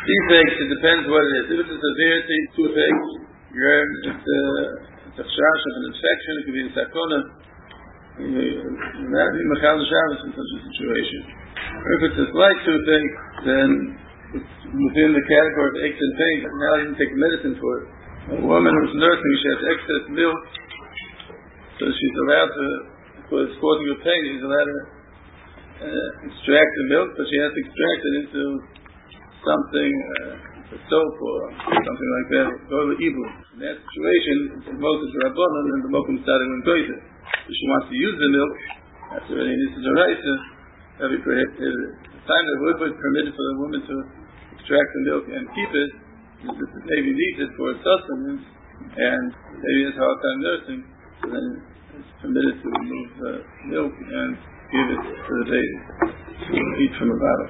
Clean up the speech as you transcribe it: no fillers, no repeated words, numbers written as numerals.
Defects, it depends what it is. If it's a severity, toothache, it's a chash of an infection, it could be a sakona. You have to be machal Shabbos in such a situation. If it's a slight toothache, then it's within the category of aches and pains. Now you can take medicine for it. A woman who's nursing, she has excess milk, so she's allowed to, because it's causing her pain, she's allowed to extract the milk, but she has to extract it into something, a soap or something like that, go to evil. In that situation, it's Moses Rabbanon and the Mokum starting in Goyta. If she wants to use the milk, that's already this is a right, that would be prohibited. The time that would be permitted for the woman to extract the milk and keep it, is that the baby needs it for its sustenance, and the baby has a hard time nursing, so then it's permitted to remove the milk and give it to the baby to eat from the bottle.